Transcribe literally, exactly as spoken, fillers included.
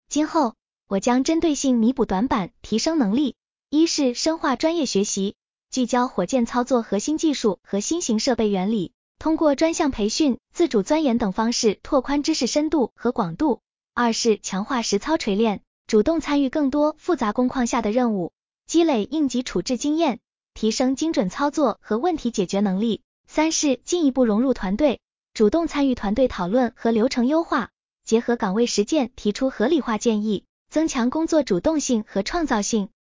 今后，我将针对性弥补短板，提升能力。一是深化专业学习，聚焦火箭操作核心技术和新型设备原理，通过专项培训、自主钻研等方式拓宽知识深度和广度。二是强化实操锤炼，主动参与更多复杂工况下的任务，积累应急处置经验，提升精准操作和问题解决能力。三是进一步融入团队，主动参与团队讨论和流程优化，结合岗位实践提出合理化建议，增强工作主动性和创造性。